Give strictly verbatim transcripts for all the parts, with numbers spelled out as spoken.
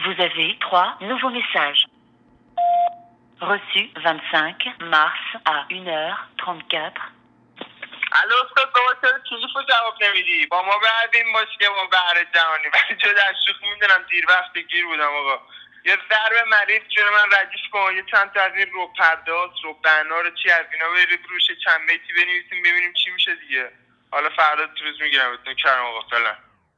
Vous avez trois nouveaux messages. Reçu vingt-cinq mars à une heure trente-quatre. الو استاد بابا چرا تلفن جواب نمیدی؟ با ما بعدیم باشه که ما بهر جهانی ولی جدا از شوخی میدونم دیر وقت گیر بودم آقا. یه ضرب مریض جون من ردیف کن، یه چند تا از این رو پرداز رو بنا رو چی از اینا برید روش چند بیتی بنویسیم ببینیم چی میشه دیگه. حالا فردا تو روز میگیرم بهتون کرم آقا. فعلا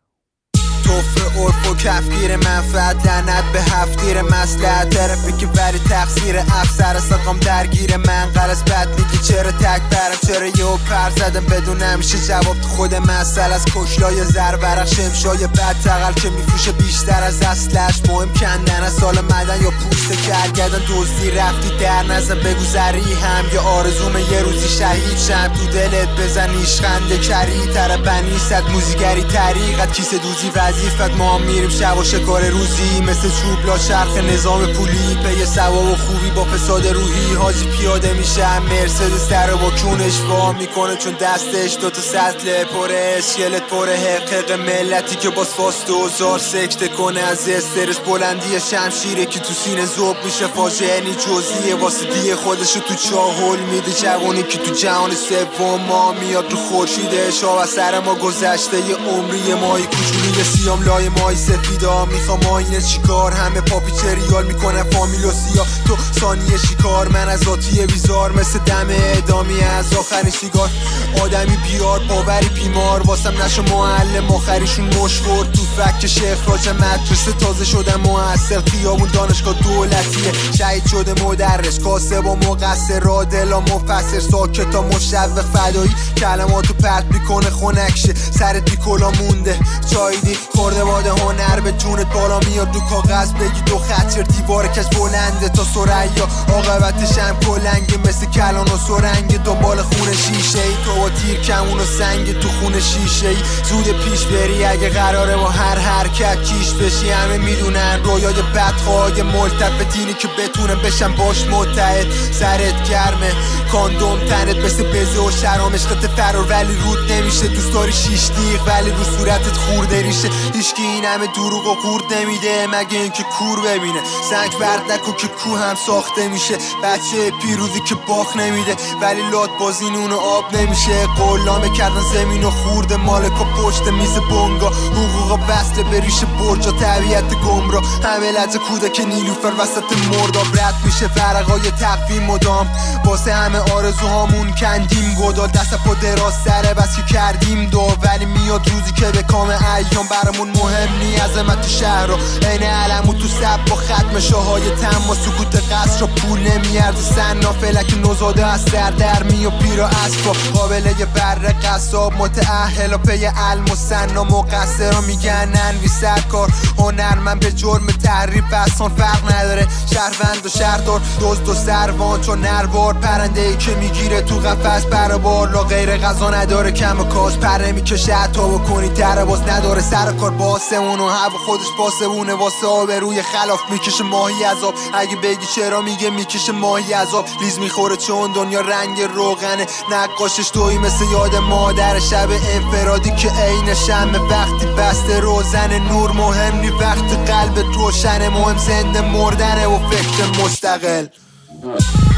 توفه عرف و کفگیر منفعت لعنت به هفتگیر مسلحت ترپی که بری تقصیر افسر سقام درگیر من قرص بد میگی چرا تک برم چرا یه پر زدم بدون همیشه جواب تو خود مسئله از کشلای زر برق شمشای بد تقل که میفروشه بیشتر از اصلش مهم کندن از سال مدن یا پوست کرگردن دزدی رفتی در نزن بگذری هم یه آرزوم یه روزی شهید شم تو دلت بزنیش خنده کری تر بنی صد موزیگری طریقت کیسه دوزی وظیفت ما هم میریم شب و شکار روزی مثل چوب لا شرخ نظام پولی پی ثواب و خوبی با فساد روحی حاجی پیاده میشه مرسدس در با کونش وا میکنه چون دستش دوتا سطل پره اسکلت پره حقق ملتی که باز فاست و زار سکته کنه از استرس بلندی شمشیره که تو سینه زوب میشه فاجعه نی جزئیه واسه دیه خودشو تو چاهل میده جوانی که تو جهان سوم ما میاد رو خورشیدش و سر ما گذشته یه عمری ماهی کوچولی سیام لای مای سفیدا میخوام آینه چیکار همه پاپیچه ریال میکنه فامیل و سیا تو ثانیه شکار من از آتیه بیزار مثل دم اعدامی از آخرین سیگار آدمی بیار باوری بیمار واسم نشو معلم آخریشون مشخور تو فک شیخ راج مدرسه تازه شدم موثر خیابون دانشگاه دولتیه شهید شده مدرس کاسب و مقصر رادلا مفسر ساکتا مشوق فدایی کلماتو پرت میکنه خنکشه سرت بی کلا مونده چایدی خورده باده هنر به جونت بالا میاد رو کاغذ بگی دو خط چر دیوار کش بلنده تا سریا عاقبتش هم کلنگه مثل کلان و سرنگ دنبال خون شیشه ای تو با تیر کمون و سنگ تو خون شیشه ای زود پیش بری اگه قراره با هر حرکت کیش بشی همه میدونن رویای بدخواه ملتفتینی که بتونن بشن باش متحد سرت گرمه کاندوم تنت مثل بزه و شرام عشقت فرار ولی رود نمیشه دوست داری شیش دیغ ولی رو صورتت خورده ریشه هیچکی این همه دروغ و قورت نمیده مگه اینکه کور ببینه سنگ برد نکن که کو هم ساخته میشه بچه پیروزی که باخ نمیده ولی لات بازین اونو آب نمیشه قلامه کردن زمین و خورده مالکا پشت میز بونگا حقوقا وصله بریشه برجا طبیعت گمرا همه لحظه کودک نیلوفر وسط مرداب رد میشه ورقای تقویم مدام واسه همه آرزوهامون کندیم گدال دست پا دراز سره بس که کردیم دو ولی میاد روزی که به کام ایام برامون مهم نی عظمت تو شهر رو عین علمو تو سب با ختم شاهای تم و سکوت قصر رو پول نمیارد سنا فلک نوزاده از سر در می و پیرا اسبا قابله یه بر قصاب متأهل و پی علم و سنا مقصر رو میگن ننوی سرکار هنرمند به جرم تحریف اصلا فرق نداره شهروند و شهردار دزد و سروان چون نروار پرنده ای که میگیره تو قفس پر بالا غیر غذا نداره کم و کاش پره میکشه حتی بکنی در باز نداره سر کار باسمون و هوا خودش باسمونه واسه آبروی خلاف میکشه ماهی عذاب اگه بگی چرا میگه میکشه ماهی عذاب لیز میخوره چون دنیا رنگ روغنه نقاشش توی مثل یاد مادر شب انفرادی که عین شمع وقتی بسته روزن نور مهم نی وقت قلبت روشنه مهم زنده مردنه و فکر مستقل